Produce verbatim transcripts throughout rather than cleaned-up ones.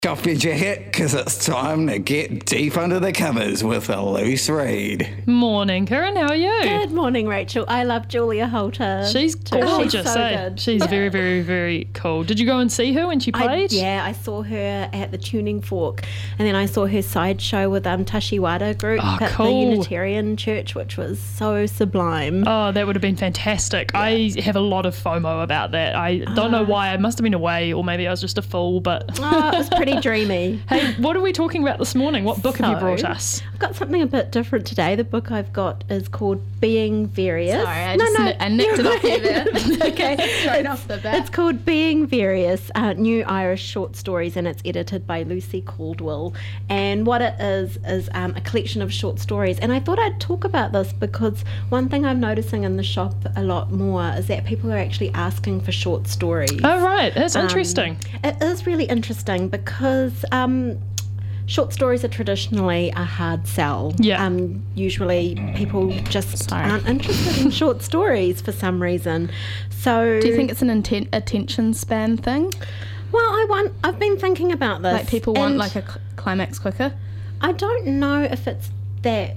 Off your jacket, because it's time to get deep under the covers with a loose read. Morning, Karen. How are you? Good morning, Rachel. I love Julia Holter. She's gorgeous. She's so eh? good. She's Yeah. very, very, very cool. Did you go and see her when she played? I, yeah, I saw her at the Tuning Fork, and then I saw her sideshow with um, Tashiwada group Oh, at cool. the Unitarian Church, which was so sublime. Oh, that would have been fantastic. I have a lot of FOMO about that. I don't know why. I must have been away, or maybe I was just a fool, but... Oh, it was pretty dreamy. Hey, what are we talking about this morning? What book have you So, brought us? I've got something a bit different today. The book I've got is called Being Various. Sorry, I just ni- I nicked it off you there. Okay. Straight off the bat. It's called Being Various, uh, New Irish Short Stories, and it's edited by Lucy Caldwell. And what it is, is um, a collection of short stories. And I thought I'd talk about this because one thing I'm noticing in the shop a lot more is that people are actually asking for short stories. Oh, right. That's Um, interesting. It is really interesting because um, short stories are traditionally a hard sell. Yeah. Um, usually people just Sorry. aren't interested in short stories for some reason. So Do you think it's an inten- attention span thing? Well, I want. I've been thinking about this. Like people want and like a cl- climax quicker? I don't know if it's that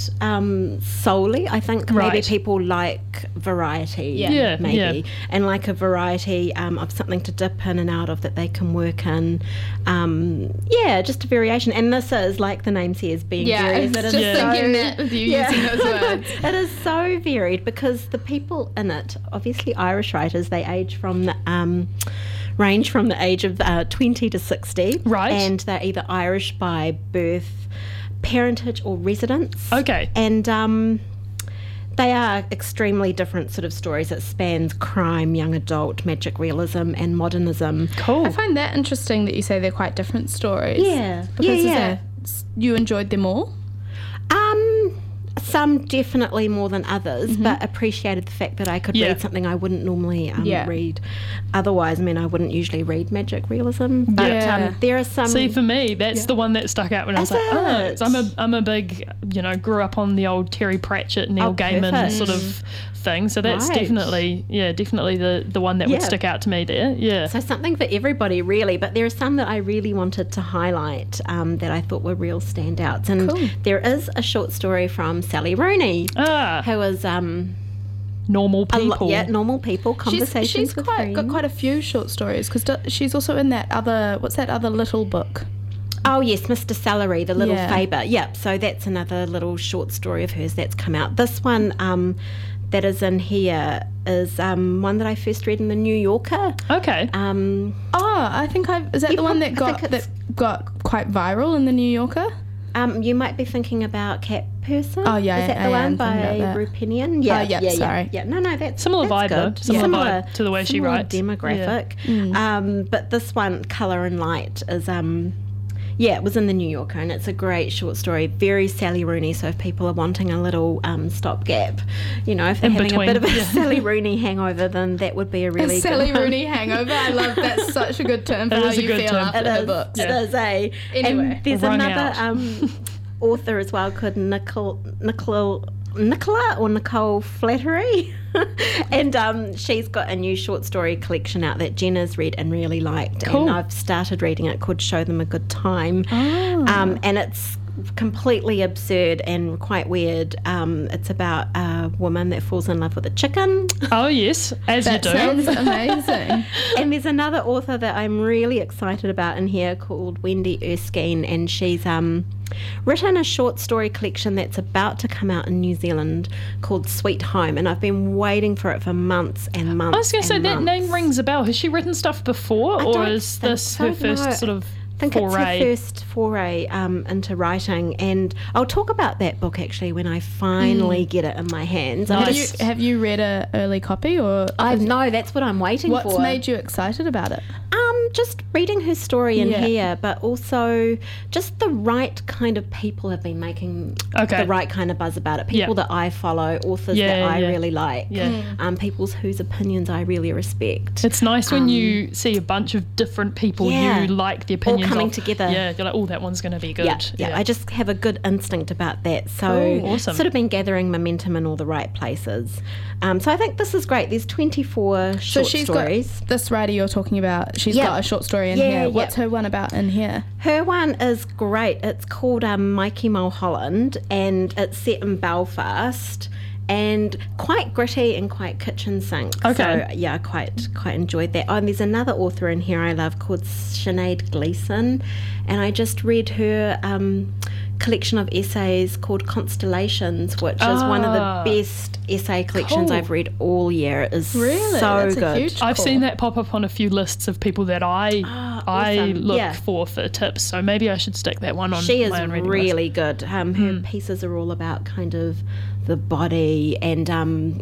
um, solely. I think maybe Right. people like variety. Yeah. Yeah, maybe yeah. and like a variety um, of something to dip in and out of that they can work in. Um, yeah, just a variation. And this is, like the name says, being various. It is just Yeah. thinking that with you Yeah. using those words. It is so varied because the people in it, obviously Irish writers, they age from the um, range from the age of uh, twenty to sixty, Right. And they're either Irish by birth, parentage, or residence. Okay. And um, they are extremely different sort of stories. It spans crime, young adult, magic realism, and modernism. Cool. I find that interesting that you say they're quite different stories. Yeah, Because yeah, is yeah. there- s- you enjoyed them all? Um, some definitely more than others, but appreciated the fact that I could Yeah. read something I wouldn't normally um, Yeah. read. Otherwise, I mean, I wouldn't usually read magic realism. But Yeah. um, there are some. See, for me, that's the one that stuck out when I was Is like, oh, it? 'cause I'm a, I'm a big, you know, grew up on the old Terry Pratchett, Neil Oh, Gaiman perfect. sort of thing. So that's Right. definitely, yeah, definitely the, the one that would Yeah. stick out to me there. Yeah. So something for everybody, really. But there are some that I really wanted to highlight um, that I thought were real standouts. And Cool. there is a short story from Sally Rooney, ah, who is um, normal a lo- people. yeah, normal people, She's, conversations she's with quite got friends. quite a few short stories because she's also in that other, what's that other little book? Oh yes, Mister Celery, the little Yeah. Faber. Yep. So that's another little short story of hers that's come out. This one um, that is in here is um, one that I first read in the New Yorker. Okay. Um, Oh, I think I is that You the one prob- that I got think that it's- got quite viral in the New Yorker? um, you might be thinking about Cat Person. Oh, yeah, is that I the am one thinking by about that. Rupinian? Yeah, Oh, yeah, yeah, sorry. yeah. No, no, that's Similar that's vibe, though. good. Similar vibe to the way she similar writes. demographic. Mm. Um, but this one, Colour and Light, is um. Yeah, it was in the New Yorker, and it's a great short story, very Sally Rooney. So if people are wanting a little um, stopgap, you know, if they're In having between, a bit of a yeah. Sally Rooney hangover, then that would be a really a Sally good one. Rooney hangover. I love that's such a good term for It how is a you good feel term. after It her is. books. It is, eh? Anyway, and there's wrung another out. um, author as well called Nicole, Nicole, Nicola or Nicole Flattery. and um, she's got a new short story collection out that Jenna's read and really liked. Cool. And I've started reading it called Show Them a Good Time. Oh. Um, and it's completely absurd and quite weird. Um, it's about a woman that falls in love with a chicken. Oh, yes, as That you do. sounds amazing. And there's another author that I'm really excited about in here called Wendy Erskine, and she's um, written a short story collection that's about to come out in New Zealand called Sweet Home, and I've been waiting for it for months and months. I was going to say, and that months. name rings a bell. Has she written stuff before, I or don't is think this so, her first no. sort of I think foray? it's her first foray um, into writing, and I'll talk about that book actually when I finally get it in my hands. I'm Nice. Have you, just- have you read a early copy or I know that's what I'm waiting what's for. made you excited about it? Um, just reading her story in Yeah. here, but also just the right kind of people have been making Okay. the right kind of buzz about it. People Yeah. that I follow, authors Yeah, that I yeah. really like, Yeah. um, people whose opinions I really respect. It's nice when Um, you see a bunch of different people Yeah. you like the opinions coming of. together. Yeah, you're like, oh, that one's going to be good. Yeah, yeah, I just have a good instinct about that. So, Cool, awesome. sort of been gathering momentum in all the right places. Um, so I think this is great. There's twenty-four short so she's stories. got this writer you're talking about. She's Yeah. got a short story in Yeah, here. yeah. What's her one about in here? Her one is great. It's called um, Mikey Mulholland, and it's set in Belfast, and quite gritty and quite kitchen sink. Okay. So yeah, I quite quite enjoyed that. Oh, and there's another author in here I love called Sinead Gleeson, and I just read her um, collection of essays called Constellations, which is one of Ah. the best essay collections Cool. I've read all year. It is Really? so That's a good. huge I've call. seen that pop up on a few lists of people that I Ah, I awesome. look Yeah. for for tips. So maybe I should stick that one on She is my own reading list. really good. Um, her pieces are all about kind of the body and um,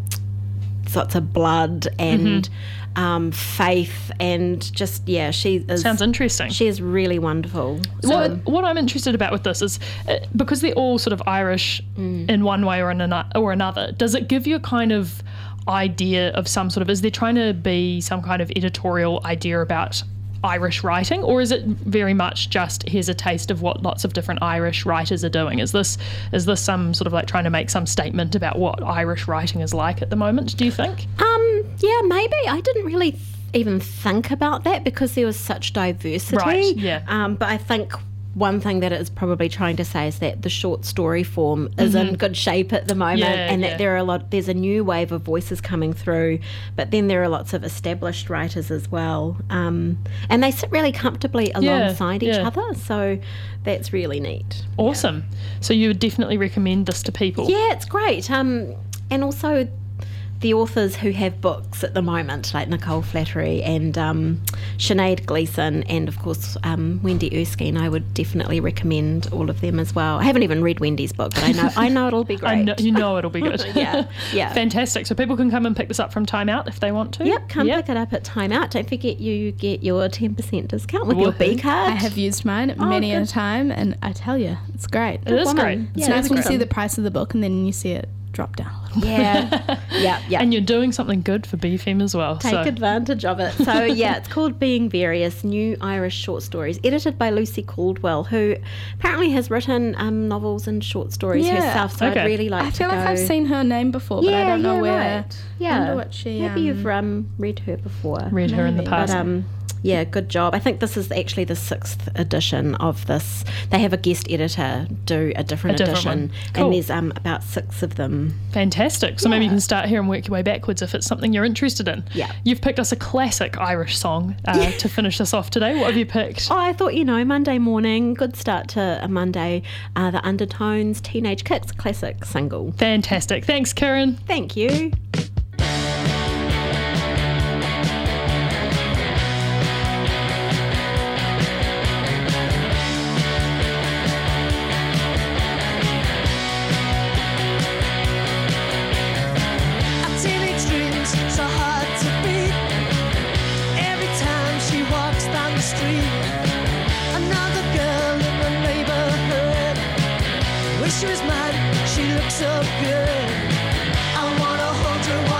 lots of blood and um, faith and just yeah, she is. Sounds interesting. She is really wonderful. What, Um, what I'm interested about with this is uh, because they're all sort of Irish Mm. in one way or, in ano- or another, does it give you a kind of idea of some sort of, is there trying to be some kind of editorial idea about Irish writing, or is it very much just here's a taste of what lots of different Irish writers are doing? Is this is this some sort of like trying to make some statement about what Irish writing is like at the moment, do you think? Um, yeah, maybe. I didn't really th- even think about that because there was such diversity. Right, yeah. Um, but I think one thing that it is probably trying to say is that the short story form is in good shape at the moment, Yeah, and yeah. that there are a lot. There's a new wave of voices coming through, but then there are lots of established writers as well, um, and they sit really comfortably alongside each yeah. other. So that's really neat. Awesome. So you would definitely recommend this to people? Yeah, it's great. Um, and also the authors who have books at the moment, like Nicole Flattery and um, Sinead Gleeson, and of course um, Wendy Erskine, I would definitely recommend all of them as well. I haven't even read Wendy's book, but I know I know it'll be great. I know, you know it'll be good. Yeah, yeah. Fantastic. So people can come and pick this up from Time Out if they want to? Yep, come pick it up at Time Out. Don't forget you get your ten percent discount with your B Woohoo. card. I have used mine many a good. time, and I tell you, it's great. It is woman. great. It's Yeah, nice when you awesome. see the price of the book and then you see it drop down a little bit. Yeah, yeah, yeah. And you're doing something good for B F E M as well. Take so. advantage of it. So yeah, it's called Being Various, New Irish Short Stories, edited by Lucy Caldwell, who apparently has written um, novels and short stories Yeah, herself. So okay. I'd really like I to feel go. like I've seen her name before, but I don't know yeah, where. Right. Yeah, wonder what she, maybe um, you've um, read her before. Read her in the Maybe. past. But um, yeah, good job. I think this is actually the sixth edition of this. They have a guest editor do a different, A different edition, one. Cool. and there's um, about six of them. Fantastic. So maybe you Yeah. can start here and work your way backwards if it's something you're interested in. Yeah. You've picked us a classic Irish song uh, to finish us off today. What have you picked? Oh, I thought, you know, Monday morning, good start to a Monday. Uh, the Undertones, Teenage Kicks, classic single. Fantastic. Thanks, Karen. Thank you. Our teenage dreams so hard to beat. Every time she walks down the street, another girl in the neighborhood. Wish she was mine, she looks so good. I wanna hold her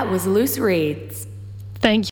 That was Loose Reads. Thank you.